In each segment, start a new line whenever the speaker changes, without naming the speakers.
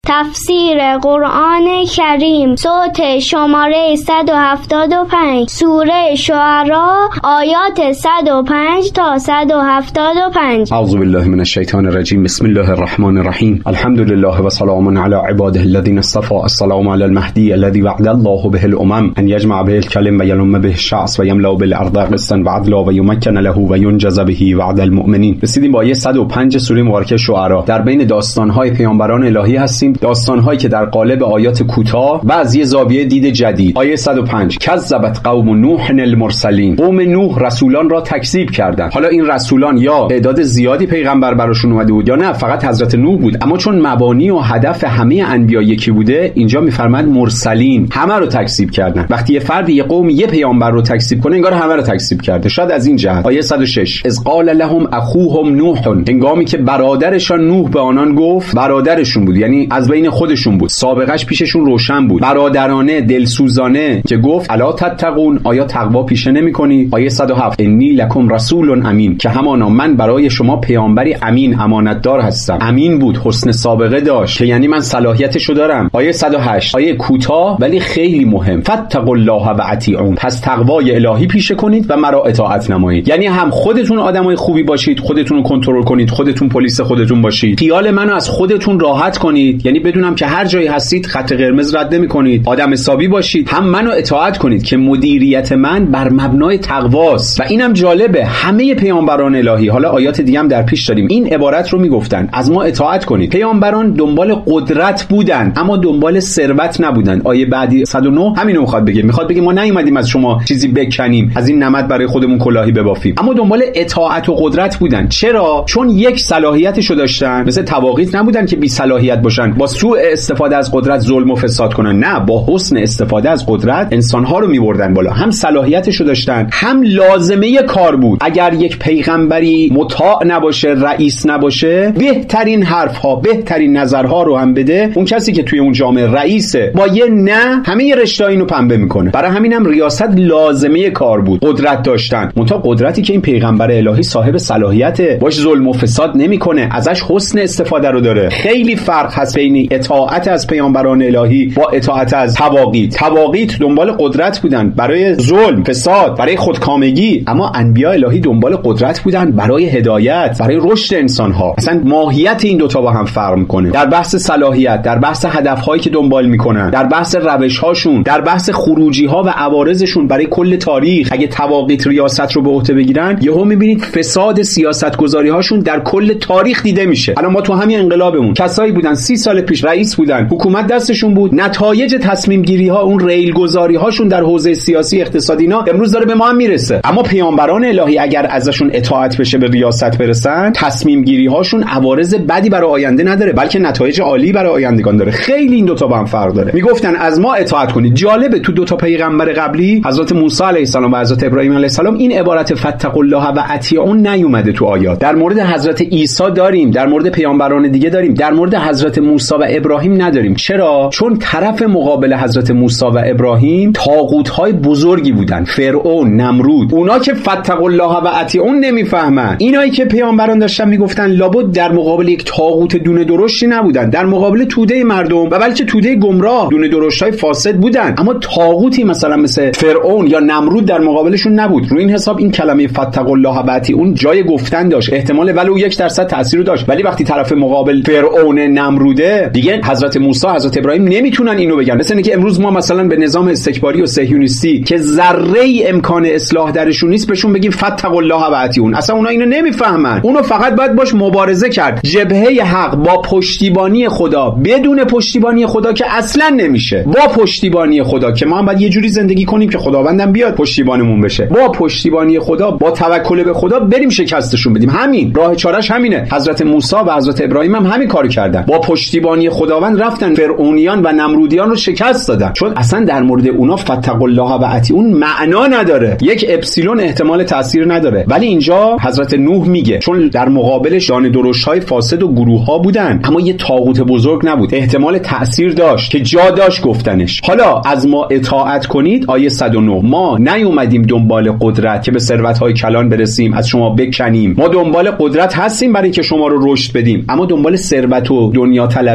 تفسیر قرآن کریم، صوت شماره 175، سوره شعراء، آیات 105 تا 175.
اعوذ بالله من الشیطان الرجیم. بسم الله الرحمن الرحیم. الحمد لله و سلام علی عباده الذین اصطفى. السلام علی المهدی الذی وعد الله به الامم ان یجمع به الکلم و یلم به الشعث و یملا بالارض قسطا و عدلا و یمکن له و ینجز به وعد المؤمنین. رسیدیم با آیه 105 سوره مبارکه شعراء. در بین داستان‌های پیامبران الهی هستیم، داستان‌هایی که در قالب آیات کوتاه و از یه زاویه دید جدید. آیه 105: کذبت قوم نوح المرسلین. قوم نوح رسولان را تکذیب کردند. حالا این رسولان یا تعداد زیادی پیغمبر براشون اومده بود یا نه فقط حضرت نوح بود، اما چون مبانی و هدف همه انبیا یکی بوده، اینجا میفرماد مرسلین، همه رو تکذیب کردن. وقتی یه فرد یه قوم یه پیامبر رو تکذیب کنه، انگار همه رو تکذیب کرده. شاید از این جهت. آیه 106: اذ قال لهم اخوهم نوح. هنگامی که برادرشان نوح به آنان گفت، برادرشون بود یعنی از بین خودشون بود، سابقش پیششون روشن بود، برادرانه دلسوزانه، که گفت الا تتقون، آیا تقوا پیشه نمی‌کنی؟ آیه 107: انی لکم رسول امین، که همانا من برای شما پیامبری امین، امانتدار هستم. امین بود، حسن سابقه داشت، که یعنی من صلاحیتشو دارم. آیه 108: آیه کوتاه ولی خیلی مهم: فاتقوا الله و اطیعون، پس تقوای الهی پیشه کنید و مرا اطاعت نمایید. یعنی هم خودتون آدمای خوبی باشید، خودتون رو کنترل کنید، خودتون پلیس خودتون باشید، خیال منو از خودتون راحت کنید، یعنی بدونم که هر جایی هستید خط قرمز رد نمی‌کنید، آدم حسابی باشید، هم منو اطاعت کنید که مدیریت من بر مبنای تقواست. و اینم جالبه، همه پیامبران الهی، حالا آیات دیگه هم در پیش داریم، این عبارت رو میگفتن: از ما اطاعت کنید. پیامبران دنبال قدرت بودن اما دنبال ثروت نبودن. آیه بعدی 109 همینو میخواد بگه ما نیومدیم از شما چیزی بکنیم، از این نمد برای خودمون کلاهی ببافیم، اما دنبال اطاعت و قدرت بودن. چرا؟ چون یک صلاحیتشو داشتن، مثل تواغیت نبودن که بی صلاحیت باشن، با سوء استفاده از قدرت ظلم و فساد کنن. نه، با حسن استفاده از قدرت انسان‌ها رو می‌بردن بالا. هم صلاحیتشو داشتن، هم لازمه کار بود. اگر یک پیغمبری مطاع نباشه، رئیس نباشه، بهترین حرف‌ها، بهترین نظرها رو هم بده، اون کسی که توی اون جامعه رئیسه، با یه نه همه رشته‌ها اینو پنبه میکنه. برای همینم ریاست لازمه کار بود، قدرت داشتن. منتها قدرتی که این پیغمبر الهی صاحب صلاحیته، باش ظلم و فساد نمیکنه، ازش حسن استفاده رو داره. خیلی فرق هست بین اطاعت از پیامبران الهی با اطاعت از تواغیت. تواغیت دنبال قدرت بودن برای ظلم، فساد، برای خودکامگی، اما انبیاء الهی دنبال قدرت بودن برای هدایت، برای رشد انسان‌ها. اصلا ماهیت این دوتا با هم فرق میکنه. در بحث صلاحیت، در بحث هدف‌هایی که دنبال میکنن، در بحث روش‌هاشون، در بحث خروجی‌ها و عوارضشون برای کل تاریخ. اگه تواغیت ریاست رو به عهده بگیرن، یهو می‌بینید فساد سیاست‌گذاری‌هاشون در کل تاریخ دیده میشه. الان ما تو همین انقلابمون کسایی بودن 30 سال پیش رئیس بودن، حکومت دستشون بود، نتایج تصمیم گیری ها، اون ریل گذاری هاشون در حوزه سیاسی اقتصادی اینا امروز داره به ما هم میرسه. اما پیامبران الهی اگر ازشون اطاعت بشه، به ریاست برسن، تصمیم گیری هاشون عوارض بدی برای آینده نداره، بلکه نتایج عالی برای آیندگان داره. خیلی این دو تا با هم فرق داره. میگفتن از ما اطاعت کنید. جالبه تو دو تا پیغمبر قبلی، حضرت موسی علیه السلام و حضرت ابراهیم علیه السلام، این عبارت فاتقوا الله و اطیعون نیومده تو آیات. در مورد حضرت عیسی داریم، در مورد پیامبران دیگه داریم، در مورد حضرت موسی و ابراهیم نداریم. چرا؟ چون طرف مقابل حضرت موسی و ابراهیم طاغوت‌های بزرگی بودن، فرعون، نمرود. اونا که فاتقوا الله و اطیعون نمیفهمن. اینایی که پیامبران داشتن میگفتن لابد در مقابل یک طاغوت دونه درشتی نبودن، در مقابل توده مردم و بلکه توده گمراه، دونه درشتای فاسد بودن، اما طاغوتی مثلا مثل فرعون یا نمرود در مقابلشون نبود. رو این حساب این کلمه فاتقوا الله و اطیعون جای گفتن داشت، احتمال ولو 1% تاثیر داشت. ولی وقتی طرف مقابل فرعون، نمروده، دیگه حضرت موسی، حضرت ابراهیم نمیتونن اینو بگن. مثلا اینکه امروز ما مثلا به نظام استکباری و صهیونیستی که ذره امکان اصلاح درشون نیست بهشون بگیم فاتقوا الله و اطیعون، اصلا اونا اینو نمیفهمن. اونو فقط باید باش مبارزه کرد. جبهه حق با پشتیبانی خدا، بدون پشتیبانی خدا که اصلا نمیشه. با پشتیبانی خدا که ما هم باید یه جوری زندگی کنیم که خداوندم بیاد پشتیبانمون بشه. با پشتیبانی خدا، با توکل به خدا بریم شکستشون بدیم. همین راه چارهش همینه. حضرت موسی و حضرت ابراهیم هم همین کارو کردن. با پشتیبانی خداوند رفتن فرعونیان و نمرودیان رو شکست دادن. چون اصلا در مورد اونا فاتقوا الله و اطیعون معنا نداره. یک اپسیلون احتمال تاثیر نداره. ولی اینجا حضرت نوح میگه چون در مقابلش دانه درشت‌های فاسد و گروه‌ها بودن، اما یه طاغوت بزرگ نبود، احتمال تاثیر داشت که جا داشت گفتنش. حالا از ما اطاعت کنید. آیه 109: ما نیومدیم دنبال قدرت که به ثروت‌های کلان برسیم، از شما بکنیم. ما دنبال قدرت هستیم برای که شما رو رشد بدیم، اما دنبال ثروت و دنیا طلبی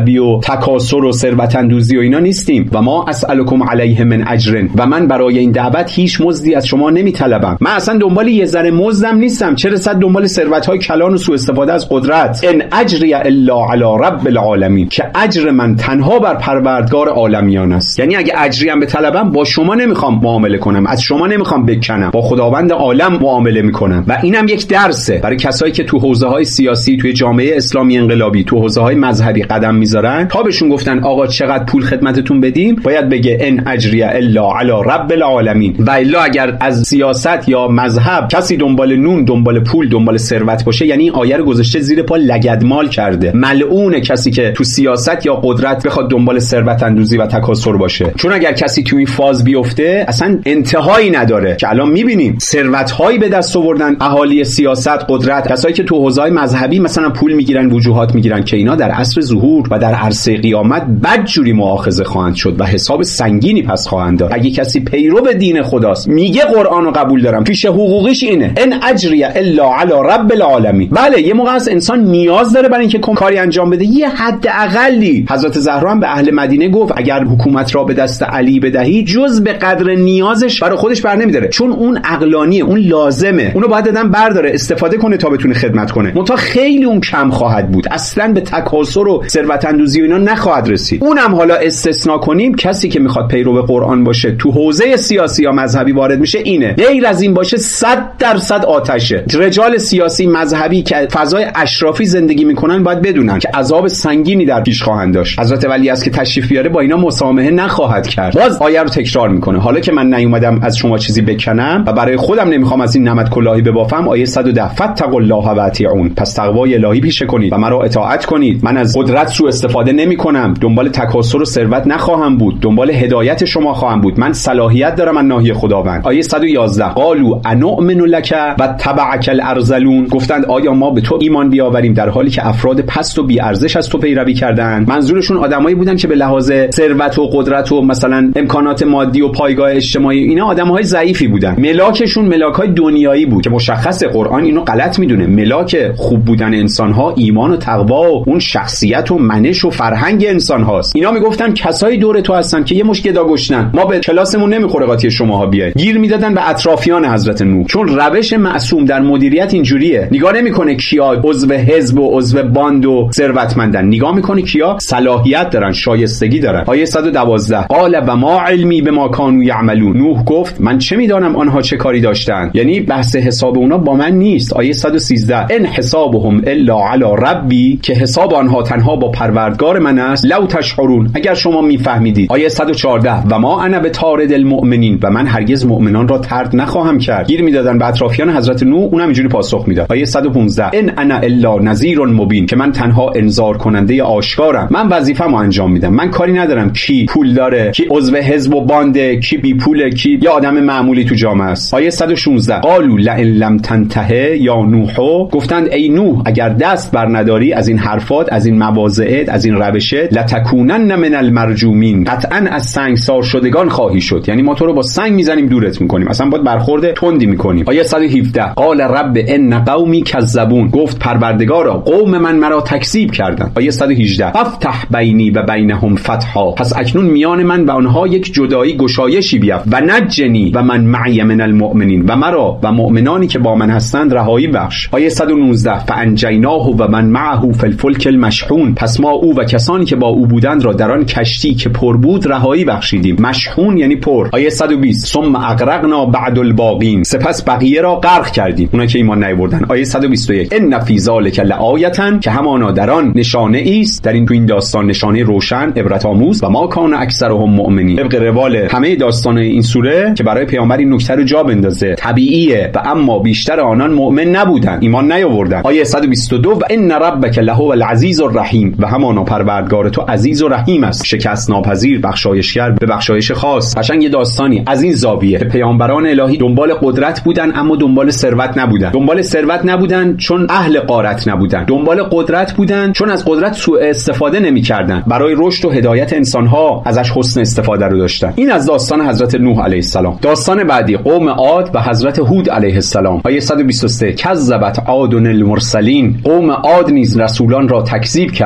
مذهبی و تکاسر و ثروت اندوزی و اینا نیستیم. و ما اسألکم علیه من اجر، و من برای این دعوت هیچ مزدی از شما نمیطلبم. من اصلا دنبال یه ذره مزدم نیستم، چه رسد دنبال ثروت‌های کلان و سوء استفاده از قدرت. ان اجری الا علی رب العالمین، که اجر من تنها بر پروردگار عالمیان است. یعنی اگه اجری هم به طلبم با شما نمیخوام معامله کنم، از شما نمیخوام بکنم، با خداوند عالم معامله میکنم. و اینم یک درسه برای کسایی که تو حوزه‌های سیاسی، توی جامعه اسلامی انقلابی، تو حوزه‌های مذهبی قدم میذارن. تا بهشون گفتن آقا چقدر پول خدمتتون بدیم، باید بگه ان اجری الا علی رب العالمین. و الا اگر از سیاست یا مذهب کسی دنبال نون، دنبال پول، دنبال ثروت باشه، یعنی این آیه رو گذاشته زیر پا لگدمال کرده. ملعون کسی که تو سیاست یا قدرت بخواد دنبال ثروت اندوزی و تکاسر باشه. چون اگر کسی تو این فاز بیفته اصلا انتهایی نداره، که الان میبینیم ثروت‌هایی به دست آوردن اهالی سیاست، قدرت، کسایی که تو حوزه‌های مذهبی مثلا پول میگیرن، وجوهات میگیرن، که اینا در عصر ظهور و در عرصه قیامت بدجوری مؤاخذه خواهند شد و حساب سنگینی پس خواهند داد. اگه کسی پیرو به دین خداست، میگه قرآن رو قبول دارم، پیش حقوقیش اینه ان اجری الا علی رب العالمین. بله یه موقع از انسان نیاز داره برای اینکه کاری انجام بده، یه حد اقلی. حضرت زهرا هم به اهل مدینه گفت اگر حکومت را به دست علی بدهی جز به قدر نیازش برای خودش بر نمیداره، چون اون عقلانیه، اون لازمه، اونو باید آدم برداره استفاده کنه تا بتونه خدمت کنه. منتها خیلی اون کم خواهد بود، اصلا به تکاسر و ثروت اندوزی و اینا نخواهد رسید. اونم حالا استثناء کنیم، کسی که میخواد پیرو به قرآن باشه، تو حوزه سیاسی یا مذهبی وارد میشه، اینه. غیر از این باشه 100% آتشه. رجال سیاسی مذهبی که فضای اشرافی زندگی میکنن باید بدونن که عذاب سنگینی در پیش خواهند داشت. حضرت ولی از که تشریف بیاره با اینا مسامحه نخواهد کرد. باز آیه رو تکرار میکنه. حالا که من نیومدم از شما چیزی بکنم و برای خودم نمیخوام از این نمد کلاهی ببافم، آیه 110 فاتقوا الله و اطیعون، پس تقوای الهی پیشه کنید و مرا اطاعت کنید. من از قدرت سوء استفاده نمیکنم، دنبال تکاسر و ثروت نخواهم بود، دنبال هدایت شما خواهم بود. من صلاحیت دارم از ناحیه خداوند. آیه 111 قالوا انؤمن لک و تبعک الارذلون، گفتند آیا ما به تو ایمان بیاوریم در حالی که افراد پست و بی ارزش از تو پیروی کردند. منظورشون آدمایی بودن که به لحاظ ثروت و قدرت و مثلا امکانات مادی و پایگاه اجتماعی اینا آدمهای ضعیفی بودن. ملاکشون ملاکای دنیایی بود که مشخصه قرآن اینو غلط میدونه. ملاک خوب بودن انسان‌ها ایمان و تقوا و اون شخصیت و منش و فرهنگ انسان‌هاست. اینا میگفتن کسایی دور تو هستن که یه مشت گدا گشنن، ما به کلاسمون نمیخوره قاطی شماها بیاید. گیر میدادن به اطرافیان حضرت نوح، چون روش معصوم در مدیریت اینجوریه. نگاه نمیکنه کیا عضو حزب و عضو باند و ثروتمندن، نگاه میکنه کیا صلاحیت دارن، شایستگی دارن. آیه 112 قال و ما علمی بما كانوا يعملون، نوح گفت من چه میدانم آنها چه کاری داشتن، یعنی بحث حساب اونا با من نیست. آیه 113 ان حسابهم الا علی ربی، که حساب آنها تنها با پروردگار من است. لو تشعرون، اگر شما میفهمیدید. آیه 114 و ما انا بطارد المؤمنین، و من هرگز مؤمنان را طرد نخواهم کرد. گیر میدادن به اطرافیان حضرت نوح، اونم اینجوری پاسخ میداد. آیه 115 ان انا الا نذیر مبین، که من تنها انذار کننده آشکارم، من وظیفه‌مو انجام میدم، من کاری ندارم کی پول داره، کی عضو حزب و بانده، کی بی پوله، کی یا آدم معمولی تو جامعه است. آیه 116 قالوا لئن لم تنته یا نوح، گفتند ای نوح اگر دست بر نداری از این حرفات، از این مواضعت، از این روشت، لتکونن من المرجومین، قطعا از سنگسار شدگان خواهی شد. یعنی ما تو رو با سنگ میزنیم دورت میکنیم، اصلا باید برخورد تندی میکنیم. آیه 117 قال رب ان قومی کذبون، گفت پروردگارا قوم من مرا تکذیب کردند. آیه 118 افتح بینی و بینهم فتحا، پس اکنون میان من و آنها یک جدایی گشایشی بیافت. و نجنی و من معی من المؤمنین، و مرا و مؤمنانی که با من هستند رهایی بخش. آیه 119 فانجیناه و من معه فی الفلک المشحون، پس ما او و کسانی که با او بودند را در آن کشتی که پر بود رهایی بخشیدیم. مشحون یعنی پر. آیه 120 ثم اغرقنا بعد الباقین، سپس بقیه را غرق کردیم، اونا که ایمان نیاوردند. آیه 121 ان فی ذلک لآیه، که همانا در آن نشانه است، در این تو این داستان نشانه روشن عبرت آموز. و ما کان اکثرهم مؤمنین، طبق روال همه داستان این سوره که برای پیامبر این نکته رو جا بندازه، طبیعیه، و اما بیشتر آنان مؤمن نبودن، ایمان نیاوردن. آیه 122 و ان ربک لهو العزیز الرحیم، و همانا پروردگار تو عزیز و رحیم است، شکست ناپذیر، بخشایشگر به بخشایش خاص. قشنگ یه داستانی از این زاویه که پیامبران الهی دنبال قدرت بودن اما دنبال ثروت نبودن. دنبال ثروت نبودن چون اهل غارت نبودن، دنبال قدرت بودن چون از قدرت سوء استفاده نمی‌کردن، برای رشد و هدایت انسان‌ها ازش حسن استفاده رو داشتن. این از داستان حضرت نوح علیه السلام. داستان بعدی قوم عاد و حضرت هود علیه السلام. آیه 123 کذبت عاد المرسلین، قوم عاد نیز رسولان را تکذیب کردند. آیه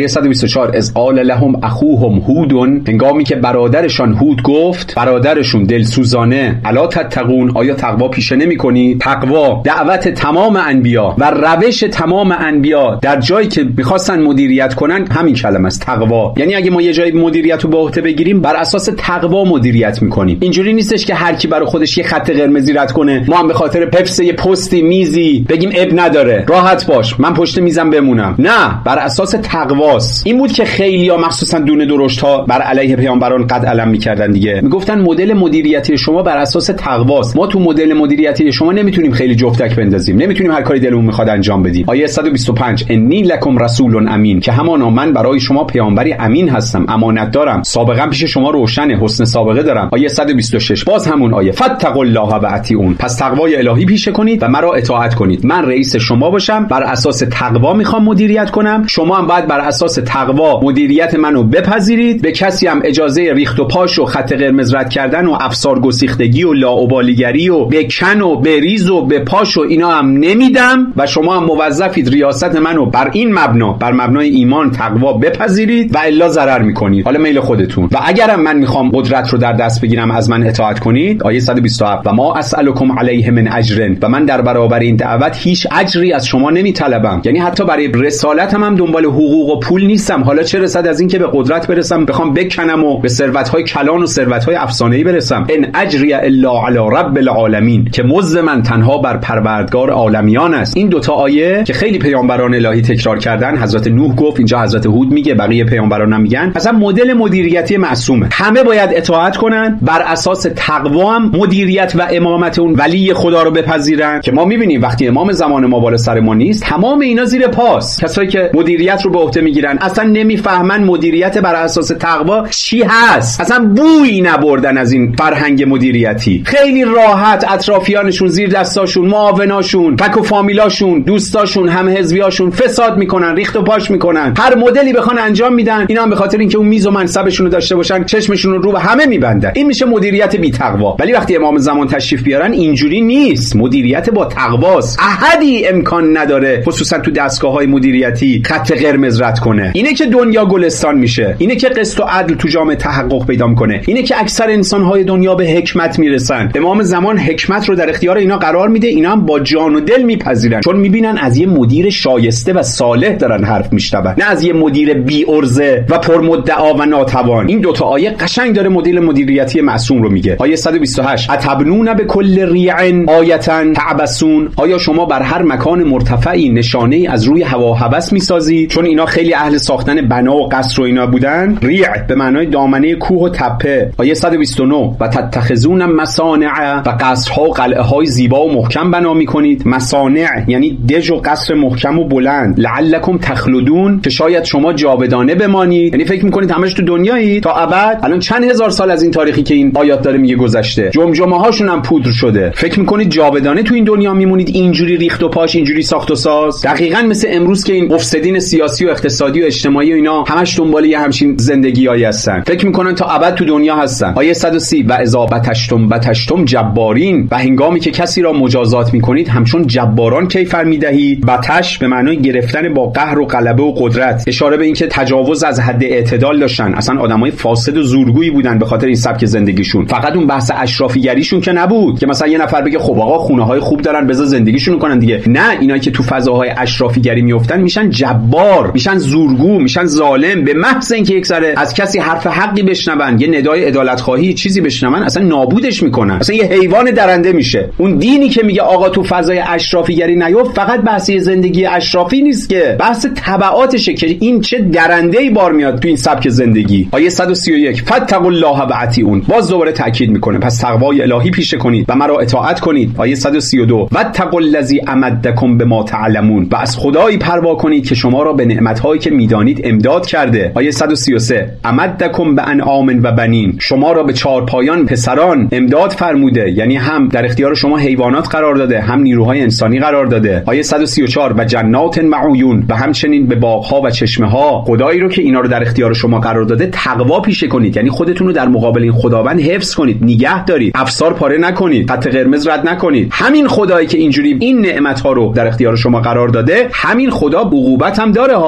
آیه 124 از قال لهم اخوهم هود، هنگامی که برادرشان هود گفت، برادرشون دلسوزانه، الا تتقون، آیا تقوا پیشه نمی‌کنید؟ تقوا دعوت تمام انبیا و روش تمام انبیا در جایی که می‌خواستن مدیریت کنن همین کلمه است، تقوا. یعنی اگه ما یه جای مدیریت رو به عهده بگیریم بر اساس تقوا مدیریت می‌کنیم. اینجوری نیستش که هر کی برای خودش یه خط قرمزی رد کنه، ما هم به خاطر پپس یه پستی میزی بگیم اب نداره، راحت باش من پشت میزم بمونم. نه، بر اساس تقواست. این بود که خیلی‌ها مخصوصا دونه درشت‌ها بر علیه پیامبران قد علم می‌کردن دیگه. میگفتن مدل مدیریتی شما بر اساس تقواست. ما تو مدل مدیریتی شما نمیتونیم خیلی جفتک بندازیم، نمیتونیم هر کاری دلمون میخواد انجام بدیم. آیه 125 انی لکم رسول امین، که همانا من برای شما پیامبری امین هستم، امانت دارم، سابقا پیش شما روشنه، حسن سابقه دارم. آیه 126 باز همون آیه فاتقوا الله و اطیعون، پس تقوای الهی پیشه کنید و مرا اطاعت کنید. من رئیس شما باشم، بر اساس تقوا میخوام مدیریت کنم، شما هم باید بر اساس تقوا مدیریت منو بپذیرید. به کسی هم اجازه ریخت و پاش و خط قرمز رد کردن و افسار گسیختگی و لاابالیگری و بکن و بریز و بپاش و اینا هم نمیدم و شما هم موظفید ریاست منو بر این مبنا، بر مبنای ایمان تقوا بپذیرید و الا ضرر میکنید، حالا میل خودتون. و اگرم من میخوام قدرت رو در دست بگیرم از من اطاعت کنید. آیه 127 و ما اسالکم علیه من اجر، و من در برابر این دعوت هیچ اجری از شما نمیطلبم. یعنی حتی برای رسالتم هم دنبال حقوق و پول نیستم. حالا چه رسد از این که به قدرت برسم، بخوام بکنم و به ثروت‌های کلان و ثروت‌های افسانه‌ای برسم. ان اجری الا علی رب العالمین، که مزد من تنها بر پروردگار عالمیان است. این دوتا آیه که خیلی پیامبران الهی تکرار کردن، حضرت نوح گفت، اینجا حضرت هود میگه، بقیه پیامبران هم میگن، اصلا مدل مدیریتی معصومه. همه باید اطاعت کنن، بر اساس تقوا هم مدیریت و امامت اون ولی خدا رو بپذیرن. که ما میبینیم وقتی امام زمان ما بالا سر ما نیست، تمام اینا زیر پاس. کسایی که مدیریت رو به عهده میگیرن اصلا نمیفهمن مدیریت بر اساس تقوا چی هست، اصلا بویی نبردن از این فرهنگ مدیریتی. خیلی راحت اطرافیانشون، زیر دستاشون، معاوناشون، فک و فامیلاشون، دوستاشون، هم حزبیاشون فساد میکنن، ریخت و پاش میکنن، هر مدلی بخوان انجام میدن. اینا هم به خاطر اینکه اون میز و منصبشون رو داشته باشن چشمشون رو به همه میبندن. این میشه مدیریت بی تقوا. ولی وقتی امام زمان تشریف بیارن اینجوری نیست، مدیریت با تقواست. احدی امکان نداره خصوصا تو دستگاه‌های مدیریتی خط قرمز رد کنه. اینه که دنیا گلستان میشه، اینه که قسط و عدل تو جامعه تحقق پیدا میکنه، اینه که اکثر انسان‌های دنیا به حکمت میرسن. امام زمان حکمت رو در اختیار اینا قرار میده، اینا هم با جان و دل میپذیرن، چون میبینن از یه مدیر شایسته و صالح دارن حرف میشنون، نه از یه مدیر بی ارزه و پرمدعا و ناتوان. این دوتا آیه قشنگ داره مدل مدیریتی معصوم رو میگه. آیه 128 اتبنون بكل ریع آیةً تعبسون، آیا شما بر هر مکان مرتفعی نشانه از روی هوا و هوس میسازید؟ چون اینا خیلی اهل ساختن بنا و قصر و اینا بودن. ریع به معنای دامنه کوه و تپه. آیه 129 و تتخذون مصانع، و قصرها و قلعه های زیبا و محکم بنا میکنید. مصانع یعنی دژ و قصر محکم و بلند. لعلکم تخلدون، که شاید شما جاودانه بمانید. یعنی فکر میکنید همش تو دنیایی تا ابد. الان چند هزار سال از این تاریخی که این آیات داره میگه گذشته، جمجمه هاشون هم پودر شده. فکر میکنید جاودانه تو این دنیا میمونید اینجوری ریخت و پاش، اینجوری ساخت و ساز؟ دقیقاً مثل امروز که این مفسدین سیاسی و اقتصادی و اجتماعی و اینا همش دنبال یه همچین زندگیایی هستن، فکر میکنن تا ابد تو دنیا هستن. آیه 130 و اذا بتشتم جبارین، و هنگامی که کسی را مجازات میکنید همچون جباران کیفر میدهید. بتش به معنای گرفتن با قهر و غلبه و قدرت، اشاره به این که تجاوز از حد اعتدال داشتن، اصلا آدمای فاسد و زورگویی بودن به خاطر این سبک زندگیشون. فقط اون بحث اشرافیگریشون که نبود که مثلا یه نفر بگه خب آقا خونه‌های خوب دارن بذار زندگیشون کنن دیگه. نه، اینایی که تو فضاهای اشرافیگری میافتن میشن جبار، میشن زورگو، میشن ظالم. به محض اینکه یک ذره از کسی حرف حقی بشنون، یه ندای عدالت خواهی چیزی بشنون، اصلا نابودش میکنن، اصلا یه حیوان درنده میشه. اون دینی که میگه آقا تو فضای اشرافیگری نیفت، فقط بحث زندگی اشرافی نیست که بحث تبعاتشه که این چه درنده‌ای بار میاد تو این سبک زندگی. آیه 131 فاتقوا الله و اطیعون، باز دوباره تاکید میکنه پس تقوای الهی پیشه کنید و مرا اطاعت کنید. آیه 132 واتقوا الذی امدکم بما تعلمون، و از خدایی پروا کنید که شما را به نعمت‌هایی که میدانید امداد کرده. آیه 133 امدکم بانعام و بنین، شما را به چارپایان پسران امداد فرموده، یعنی هم در اختیار شما حیوانات قرار داده، هم نیروهای انسانی قرار داده. آیه 134 و جنات معیون، و همچنین به باغ‌ها و چشمه‌ها. خدایی رو که اینا رو در اختیار شما قرار داده تقوا پیشه کنید، یعنی خودتون رو در مقابل این خداوند حفظ کنید، نگه دارید، افسار پاره نکنید، خط قرمز رد نکنید. همین خدایی که اینجوری این نعمت‌ها رو در اختیار شما قرار داده، همین خدا عقوبت هم داره ها، حساب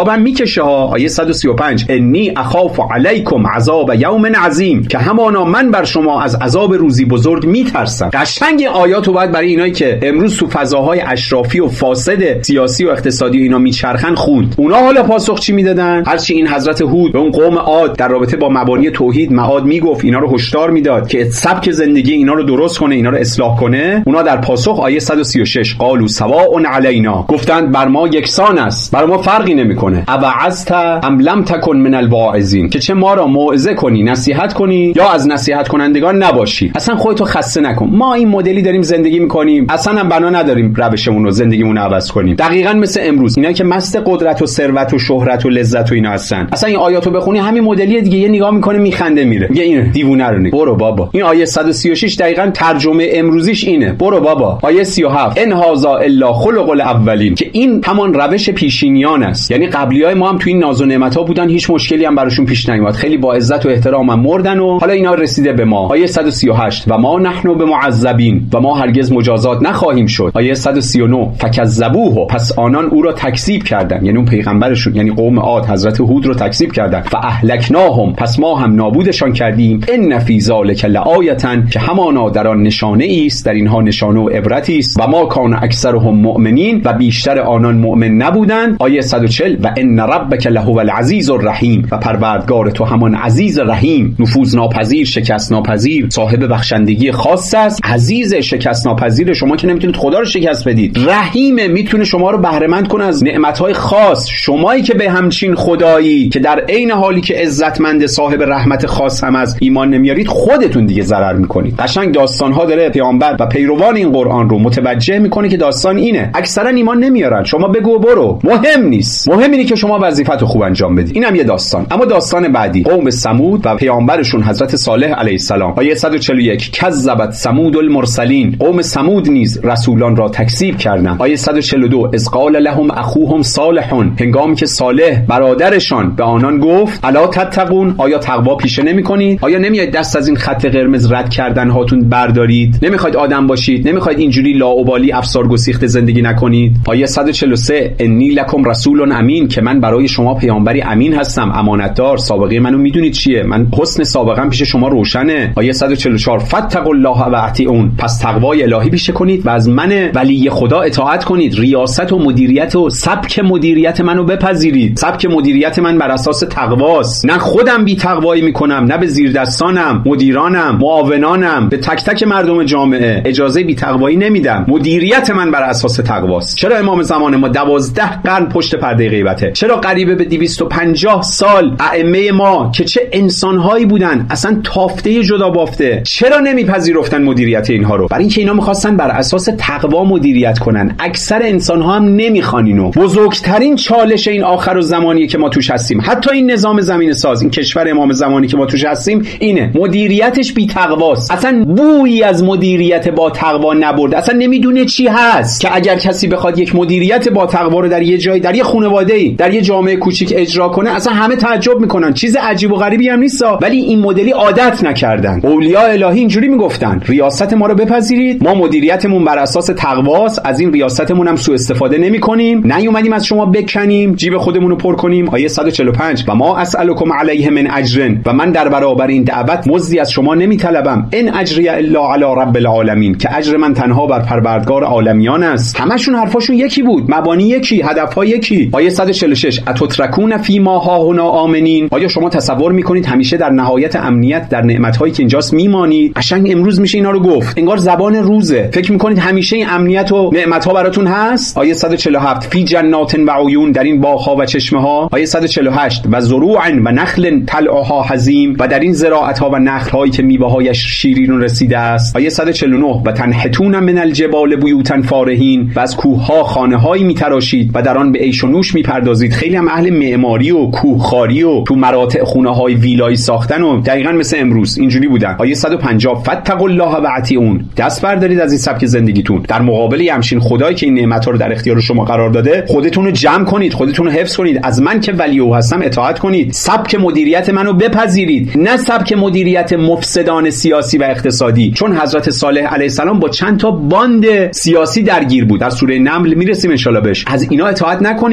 عذابم میکشه ها. آیه 135 انی اخاف علیکم عذاب یوم عظیم، که همانا من بر شما از عذاب روزی بزرگ میترسم. قشنگ این آیاتو باید برای اینایی که امروز تو فضاهای اشرافی و فاسد سیاسی و اقتصادی و اینا میچرخن خوند. اونا حالا پاسخ چی میدادن؟ هرچی این حضرت هود به اون قوم عاد در رابطه با مبانی توحید معاد میگفت، اینا رو هشدار میداد که سبک زندگی اینا رو درست کنه، اینا رو اصلاح کنه. اونا در پاسخ آیه 136 قالوا سواء علینا، گفتند بر ما یکسان است، بر ما فرقی نمیکنه. ابعثت ام لم تکن من الواعظین، که چه ما را موعظه کنی، نصیحت کنی یا از نصیحت کنندگان نباشی. اصلا خودتو خسته نکن، ما این مدلی داریم زندگی میکنیم، اصلا هم بنا نداریم روشمون رو زندگیمون رو عوض کنیم. دقیقاً مثل امروز اینا که مست قدرت و ثروت و شهرت و لذت و اینا هستن، اصلا این آیاتو بخونی همین مدلی دیگه، یه نگاه میکنه میخنده میره، میگه این دیوونه رو نگاه. برو بابا. این آیه 136 دقیقاً ترجمه امروزیش اینه. برو بابا. آیه 37 ان هذا الا خلق الاولین، که این همان روش پیشینیان است. یعنی قبلیای ما هم تو این ناز و نعمت‌ها بودن، هیچ مشکلی هم براشون پیش نیومد، خیلی با عزت و احترام هم مردن و حالا اینا رسیده به ما. آیه 138 و ما نحن بمعذبین، و ما هرگز مجازات نخواهیم شد. آیه 139 فکذبوه، پس آنان او را تکذیب کردند، یعنی اون پیغمبرشون، یعنی قوم عاد حضرت هود رو تکذیب کردند. فاهلکناهم، پس ما هم نابودشان کردیم. ان فی ذلک لآیة، که همانا در آن نشانه است، در اینها نشانه و عبرتی است. و ما کان اکثرهم مؤمنین، و بیشتر آنان مؤمن نبودند. آیه 140 و ان ربک لهو العزیز الرحیم، و پروردگار تو همان عزیز رحیم، نفوذ ناپذیر، شکست ناپذیر، صاحب بخشندگی خاص است. عزیز، شکست ناپذیر، شما که نمیتونید خدا رو شکست بدید. رحیم، میتونه شما رو بهره مند کنه از نعمت‌های خاص. شمایی که به همچین خدایی که در عین حالی که عزتمند صاحب رحمت خاص هم از ایمان نمیارید، خودتون دیگه ضرر میکنید. قشنگ داستان‌ها داره پیامبر و پیروان این قرآن رو متوجه میکنه که داستان اینه. اکثرا ایمان نمیارن، شما بگو برو، مهم نیست، مهم اینه که شما وظیفتو خوب انجام بدید. اینم یه داستان. اما داستان بعدی، قوم ثمود و پیامبرشون حضرت صالح علیه السلام. آیه 141 کذبت ثمود المرسلین، قوم ثمود نیز رسولان را تکذیب کردند. آیه 142 اذ قال لهم اخوهم صالح، هنگامی که صالح برادرشان به آنان گفت الا تتقون، آیا تقوا پیشه نمی‌کنید؟ آیا نمیاید دست از این خط قرمز رد کردن هاتون بردارید؟ نمیخواید آدم باشید؟ نمیخواید اینجوری لاابالی افسار گسیخته زندگی نکنید؟ آیه 143 انی لکم رسول امین، که من برای شما پیامبری امین هستم، امانتدار. سابقه منو میدونید چیه، من حسن سابقه‌ام پیش شما روشنه. آیه 144 فاتقوا الله و اطیعون، پس تقوای الهی پیشه کنید و از من ولی خدا اطاعت کنید. ریاست و مدیریت و سبک مدیریت منو بپذیرید. سبک مدیریت من بر اساس تقواست، نه خودم بی تقوایی میکنم، نه به زیردستانم، مدیرانم، معاونانم، به تک تک مردم جامعه اجازه بی تقوایی نمیدم. مدیریت من بر اساس تقواست. چرا امام زمان ما 12 قرن پشت پرده غیبته؟ چرا قریب به 250 سال ائمه ما که چه انسانهایی بودن، اصلا تافته جدا بافته، چرا نمیپذیرفتن مدیریت اینها رو؟ برای اینکه اینا میخواستن بر اساس تقوا مدیریت کنن. اکثر انسان‌ها هم نمیخوان اینو. بزرگترین چالش این آخر الزمانی که ما توش هستیم، حتی این نظام زمین ساز، این کشور امام زمانی که ما توش هستیم، اینه مدیریتش بی تقواست. اصلا بویی از مدیریت با تقوا نبرده، اصلا نمیدونه چی هست. که اگر کسی بخواد یک مدیریت با تقوا رو در یه جایی، در یه خانواده‌ای، در یه جامعه کوچیک اجرا کنه، اصلا همه تعجب میکنن، چیز عجیب و غریبی هم نیست. ولی این مدلی عادت نکردن. اولیاء الهی اینجوری میگفتن ریاست ما رو بپذیرید، ما مدیریتمون بر اساس تقواست، از این ریاستمون هم سوء استفاده نمی‌کنیم، نیومدیم از شما بکنیم، جیب خودمون رو پر کنیم. آیه 145 و ما اسالکم علیه من اجر، و من در برابر این دعوت مزدی از شما نمیطلبم. ان اجری الا علی رب العالمین، که اجر من تنها بر پروردگار عالمیان است. همشون حرفاشون یکی بود، مبانی یکی، هدفها یکی. آیه 146 اتترکون فی ما هاهنا آمنین، آیا شما تصور میکنید همیشه در نهایت امنیت در نعمت‌هایی که اینجاست میمانید؟ قشنگ امروز میشه اینا رو گفت، انگار زبان روزه. فکر میکنید همیشه این امنیت و نعمت‌ها براتون هست؟ آیه 147 فی جنات و عیون، در این باغ‌ها و چشمه‌ها. آیه 148 و زروع و نخل طلعها حزیم، و در این زراعت‌ها و نخل‌هایی که میوه‌هایش شیرین رسیده است. آیه 149 و تنحتون من الجبال بیوتا فارهین، و از کوه‌ها خانه‌هایی میتراشید و در آن به عیش و نوش میپردازید. خیلی هم اهل معماری و کوهخواری و تو مراتع خونه‌های ویلایی ساختن و دقیقاً مثل امروز اینجوری بودن. آیه 150 فاتقوا الله و اطیعون، دست بردارید از این سبک زندگیتون. در مقابل همچین خدایی که این نعمت‌ها رو در اختیار شما قرار داده، خودتون رو جمع کنید، خودتون رو حفظ کنید، از من که ولی او هستم اطاعت کنید، سبک مدیریت منو بپذیرید، نه سبک مدیریت مفسدان سیاسی و اقتصادی. چون حضرت صالح علیه السلام با چند تا باند سیاسی درگیر بود، در سوره نمل میرسیم ان شاءالله بهش. از اینا اطاعت نکنید. آیه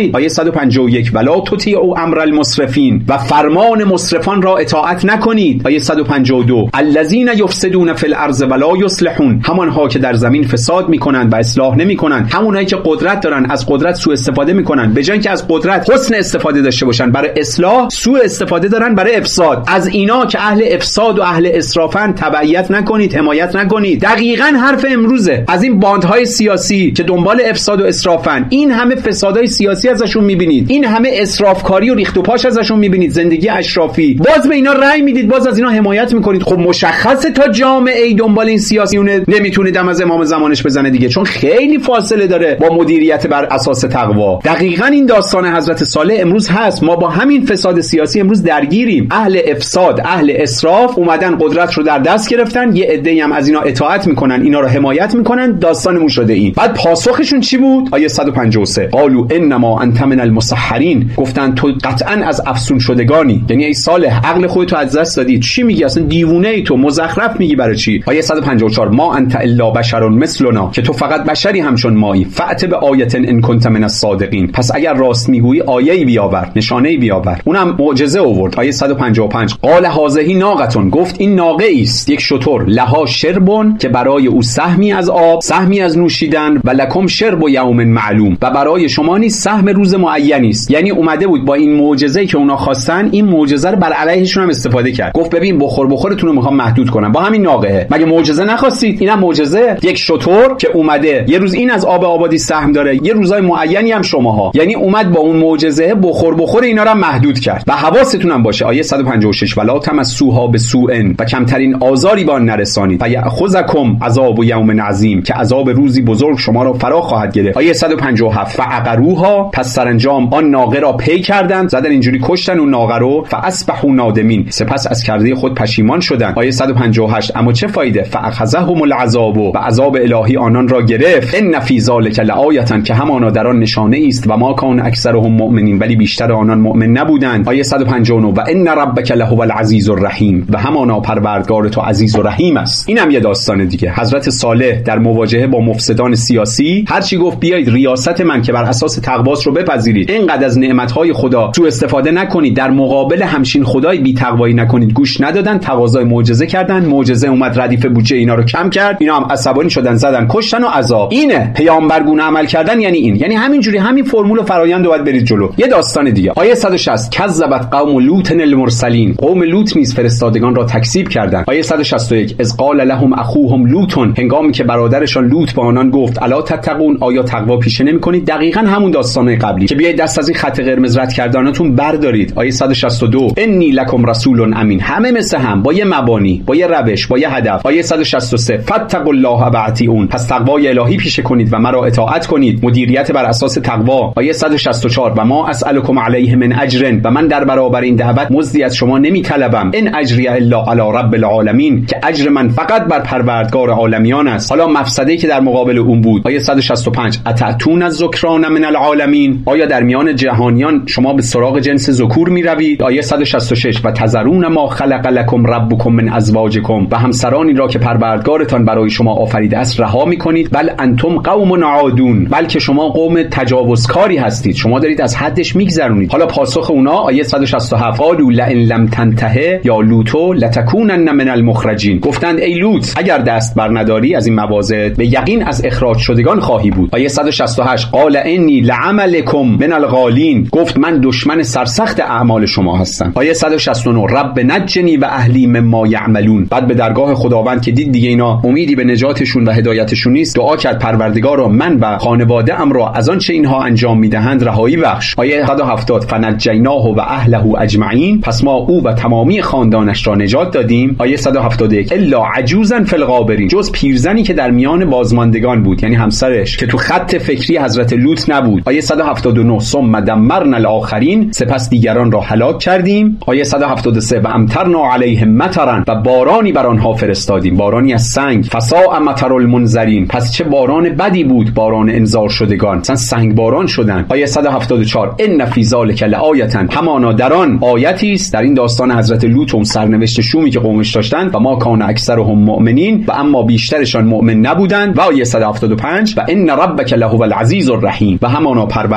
151 ولا تطیعوا امر المسرفین و فرمان مسرفان را اطاعت نکنید. آیه 152 الذین یفسدون فی الارض ولا یصلحون، همانها که در زمین فساد میکنند و اصلاح نمیکنند، همونایی که قدرت دارن از قدرت سوء استفاده میکنن، به جای اینکه از قدرت حسن استفاده داشته باشن برای اصلاح، سوء استفاده دارن برای افساد. از اینا که اهل افساد و اهل اسرافن تبعیت نکنید، حمایت نکنید. دقیقاً حرف امروزه از این باندهای سیاسی که دنبال افساد و اسرافن. این همه فسادهای سیاسی ازشون میبینید، این همه اسرافکاری و ریخت و پاش ازشون میبینید، زندگی اشرافی، باز به اینا رأی میدید، باز از اینا حمایت میکنید. خب مشخصه تا جامعه ای دنبال این سیاسیونه نمیتونید هم از امام زمانش بزنه دیگه، چون خیلی فاصله داره با مدیریت بر اساس تقوا. دقیقاً این داستان حضرت صالح امروز هست. ما با همین فساد سیاسی امروز درگیریم. اهل افساد، اهل اسراف اومدن قدرت رو در دست گرفتن، یه عده‌ای هم از اینا اطاعت میکنن، اینا رو حمایت میکنن. داستانمون شده این. بعد پاسخشون چی بود؟ آیه 153 قالوا انما انت من المسحرین، گفتن تو قطعاً از افسون شدگانی. یعنی ای صالح عقل خودتو از دست دادی، چی میگی اصلا؟ دیوونه ای تو، مزخرف میگی برای چی؟ آیه 154 ما انت الا بشر مثلنا، که تو فقط بشری همچون مایی. فأت بآیة ان کنت من الصادقین، پس اگر راست میگویی آیه‌ای بیاور، نشانه‌ای بیاور. اونم معجزه آورد. آیه 155 قال هذه ناقه، گفت این ناقه است، یک شتر، لها شربون، که برای او سهمی از آب، سهمی از نوشیدن، و لکم شرب یوم معلوم، و برای شما نیز سهم روز معینی است. یعنی اومده بود با این معجزه‌ای که اونا خواستن، این معجزه رو بر علیهشون هم استفاده کرد. گفت ببین بخورتون رو میخوام محدود کنم با همین ناقه. مگه معجزه نخواستید؟ اینم معجزه، یک شتر که اومده یه روز این از آب آبادی سهم داره، یه روزای معینی هم شماها. یعنی اومد با اون معجزه بخور اینا رو محدود کرد. و حواستون هم باشه آیه 156 ولا تمسوها بسوء، و کمترین آزاری به آن نرسانید. فیأخذکم عذاب یوم عظیم، که عذاب روزی بزرگ شما را فرا خواهد گرفت. آیه 157 فعقروها، پس سرانجام آن ناقه را پی کردند، زدن اینجوری کشتن اون ناقه رو. فاصبحوا نادمین، سپس از کرده خود پشیمان شدند. آیه 158 اما چه فایده؟ فاخذهم العذاب، و عذاب الهی آنان را گرفت. ان فی ذلک لآیه، که همانا در آن نشانه است. و ما کان اکثرهم مؤمنین، ولی بیشتر آنان مؤمن نبودند. آیه 159 و ان ربک لهو العزیز الرحیم، و همانا پروردگار تو عزیز و رحیم است. اینم یه داستان دیگه. حضرت صالح در مواجهه با مفسدان سیاسی هرچی گفت بیایید ریاست من که بر اساس تقواست رو بپذیرید، اینقدر از نعمت‌های خدا سوء استفاده نکنید، در مقابل همچین خدای بی تقوایی نکنید، گوش ندادن، تقاضای معجزه کردن، معجزه اومد ردیف بودجه اینا رو کم کرد، اینا هم عصبانی شدن، زدن کشتن و عذاب. اینه پیامبرگونه عمل کردن، یعنی این، یعنی همینجوری همین فرمول و فرآیند رو باید برید جلو. یه داستان دیگه آیه 160 کذبت قوم لوط المرسلین، قوم لوط نیز فرستادگان را تکذیب کردند. آیه 161 اذ قال لهم اخوهم لوط، هنگامی که برادرشان لوط به آنان گفت الا تتقون، آیا تقوا پیشه نمی‌کنید؟ دقیقاً همون داستانه قبلی که بیاید دست از این خط قرمز رد کردناتون بردارید. آیه 162 انی لکم رسول امین، همه مثل هم، با یه مبانی، با یه روش، با یه هدف. آیه 163 فاتقوا الله و اطیعون، پس تقوای الهی پیشه کنید و مرا اطاعت کنید، مدیریت بر اساس تقوا. آیه 164 و ما اسالکم علیه من اجر، و من در برابر این دعوت مزدی از شما نمیطلبم. ان اجری الا علی رب العالمین، که اجر من فقط بر پروردگار عالمیان است. حالا مفسده‌ای که در مقابل اون بود. آیه 165 اتاتون الذکران من العالمین، آیا در میان جهانیان شما به سراغ جنس ذکور میروید؟ آیه 166 و تذرون ما خلق لكم ربكم من ازواجکم، و همسرانی را که پروردگارتان برای شما آفریده است رها میکنید. بل انتم قوم عادون، بلکه شما قوم تجاوزکاری هستید، شما دارید از حدش میگذرونید. حالا پاسخ اونا آیه 167 قالوا لئن لم تنته یا لوطو لتکونن من المخرجین، گفتند ای لوط اگر دست بر نداری از این موازد به یقین از اخراج شدگان خواهی بود. آیه 168 قال انی لعملکم من الغالین، گفت من دشمن سرسخت اعمال شما هستم. آیه 169 رب نجنی و اهلی مما یعملون، بعد به درگاه خداوند که دید دیگه اینا امیدی به نجاتشون و هدایتشون نیست، دعا کرد پروردگارا من و خانواده ام را از آن چه اینها انجام میدهند رهایی بخش. آیه 170 فنجیناه و اهله اجمعین، پس ما او و تمامی خاندانش را نجات دادیم. آیه 171 الا عجوزا فی الغابرین، جز پیرزنی که در میان بازماندگان بود، یعنی همسرش که تو خط فکری حضرت لوط نبود. آیه 179 ثم دمرنا الاخرین، سپس دیگران را هلاک کردیم. آیه 173 و امطرنا علیهم مطرا، و بارانی بر آنها فرستادیم، بارانی از سنگ. فساء مطر المنذرین، پس چه باران بدی بود باران انذار شدگان، مثلا سنگ باران شدن. آیه 174 ان فی ذلک لآیه، همانا در آن آیتی است، در این داستان حضرت لوط و سرنوشت شومی که قومش داشتند. و ما کان اکثرهم مؤمنین، و اما بیشترشان مؤمن نبودند. و آیه 175 و ان ربک لهو العزیز الرحیم، و همانا پروردگار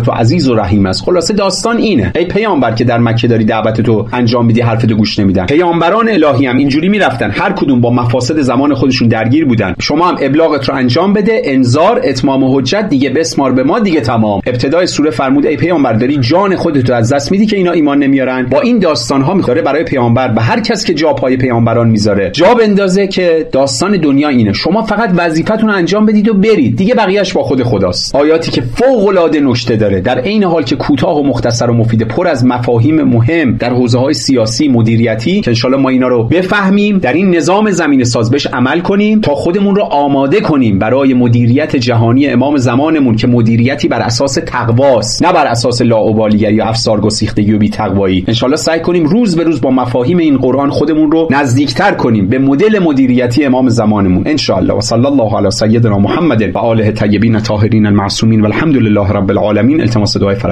تو عزیز و رحیم است. خلاصه داستان اینه. ای پیامبر که در مکه داری دعوتتو انجام میدی، حرفتو گوش نمیدن. پیامبران الهی هم اینجوری میرفتن، هر کدوم با مفاسد زمان خودشون درگیر بودن. شما هم ابلاغت رو انجام بده، انذار، اتمام حجت، دیگه بسمار به ما، دیگه تمام. ابتدای سوره فرمود ای پیامبر داری جان خودت رو از دست میدی که اینا ایمان نمیارن. با این داستان ها میخوره برای پیامبر و هر کس که جا پای پیامبران میذاره جا بندازه که داستان دنیا اینه، شما فقط وظیفتون رو انجام بدید و برید، دیگه بقیه‌اش با خود خداست. آیاتی که فوق العاده نکته داره، در عین حال که کوتاه و مختصر و مفید، پر از مفاهیم مهم در حوزه‌های سیاسی، مدیریتی که ان شاءالله ما اینا رو بفهمیم، در این نظام زمین ساز بهش عمل کنیم تا خودمون رو آماده کنیم برای مدیریت جهانی امام زمانمون که مدیریتی بر اساس تقواست، نه بر اساس لاابالیگری یا افسار گسیختگی و بی‌تقوایی. ان شاءالله سعی کنیم روز به روز با مفاهیم این قرآن خودمون رو نزدیکتر کنیم به مدل مدیریتی امام زمانمون ان شاءالله. و صلی الله علی سیدنا محمد و آله الطیبین الطاهرین المعصومین والحمد لله رب العالمین. التماس دعای